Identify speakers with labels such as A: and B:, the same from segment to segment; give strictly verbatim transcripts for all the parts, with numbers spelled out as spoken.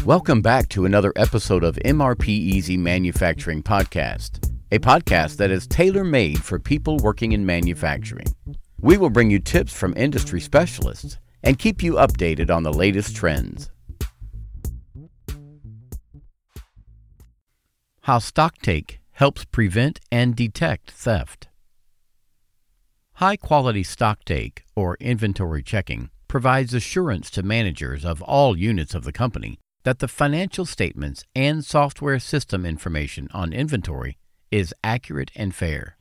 A: Welcome back to another episode of M R P Easy Manufacturing Podcast, a podcast that is tailor-made for people working in manufacturing. We will bring you tips from industry specialists and keep you updated on the latest trends. How StockTake helps prevent and detect theft. High-quality StockTake, or inventory checking, provides assurance to managers of all units of the company that the financial statements and software system information on inventory is accurate and fair.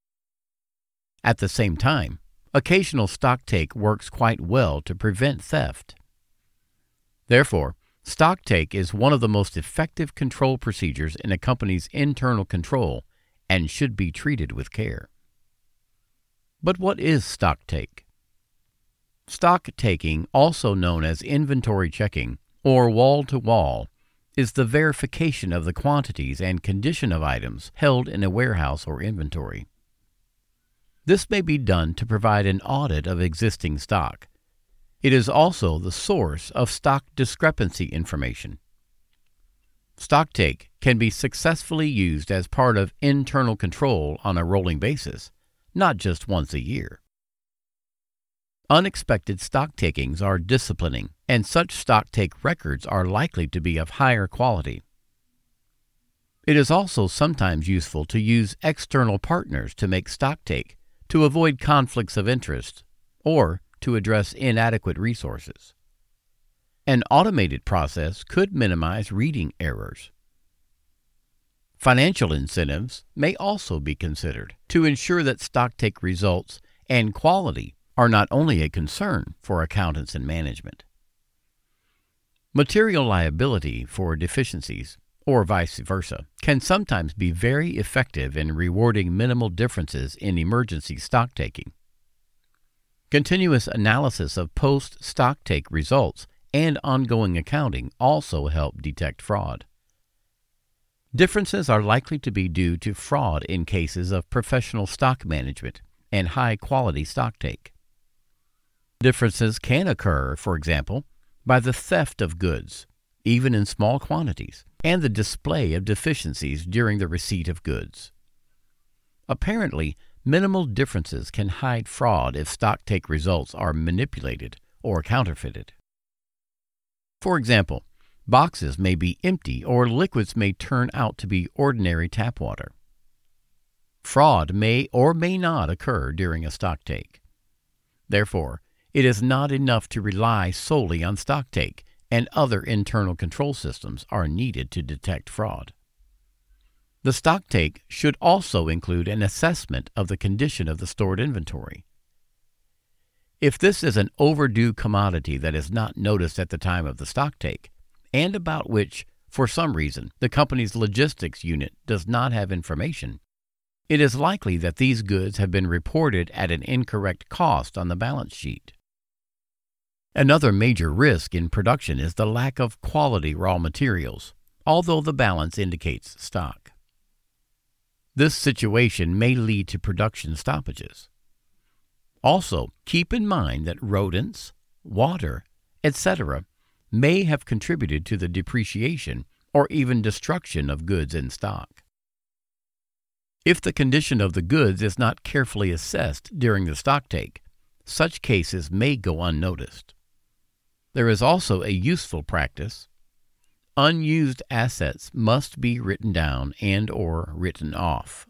A: At the same time, occasional StockTake works quite well to prevent theft. Therefore, StockTake is one of the most effective control procedures in a company's internal control and should be treated with care. But what is StockTake? Stock-taking, also known as inventory checking or wall-to-wall, is the verification of the quantities and condition of items held in a warehouse or inventory. This may be done to provide an audit of existing stock. It is also the source of stock discrepancy information. StockTake can be successfully used as part of internal control on a rolling basis, not just once a year. Unexpected stock takings are disciplining, and such StockTake records are likely to be of higher quality. It is also sometimes useful to use external partners to make StockTake to avoid conflicts of interest or to address inadequate resources. An automated process could minimize reading errors. Financial incentives may also be considered to ensure that StockTake results and quality are not only a concern for accountants and management. Material liability for deficiencies, or vice versa, can sometimes be very effective in rewarding minimal differences in emergency stocktaking. Continuous analysis of post-StockTake results and ongoing accounting also help detect fraud. Differences are likely to be due to fraud in cases of professional stock management and high-quality StockTake. Differences can occur, for example, by the theft of goods, even in small quantities, and the display of deficiencies during the receipt of goods. Apparently, minimal differences can hide fraud if StockTake results are manipulated or counterfeited. For example, boxes may be empty or liquids may turn out to be ordinary tap water. Fraud may or may not occur during a StockTake. Therefore, it is not enough to rely solely on StockTake, and other internal control systems are needed to detect fraud. The StockTake should also include an assessment of the condition of the stored inventory. If this is an overdue commodity that is not noticed at the time of the StockTake, and about which, for some reason, the company's logistics unit does not have information, it is likely that these goods have been reported at an incorrect cost on the balance sheet. Another major risk in production is the lack of quality raw materials, although the balance indicates stock. This situation may lead to production stoppages. Also, keep in mind that rodents, water, et cetera may have contributed to the depreciation or even destruction of goods in stock. If the condition of the goods is not carefully assessed during the StockTake, such cases may go unnoticed. There is also a useful practice. Unused assets must be written down and or written off.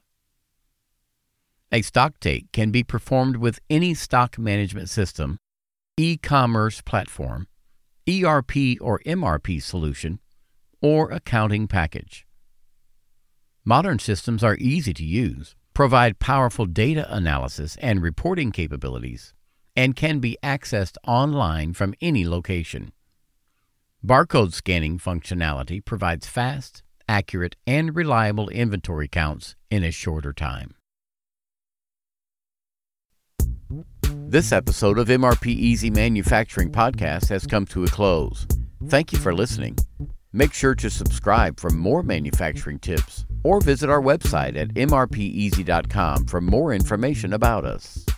A: A StockTake can be performed with any stock management system, e-commerce platform, E R P or M R P solution, or accounting package. Modern systems are easy to use, provide powerful data analysis and reporting capabilities, and can be accessed online from any location. Barcode scanning functionality provides fast, accurate, and reliable inventory counts in a shorter time. This episode of M R P Easy Manufacturing Podcast has come to a close. Thank you for listening. Make sure to subscribe for more manufacturing tips or visit our website at m r p easy dot com for more information about us.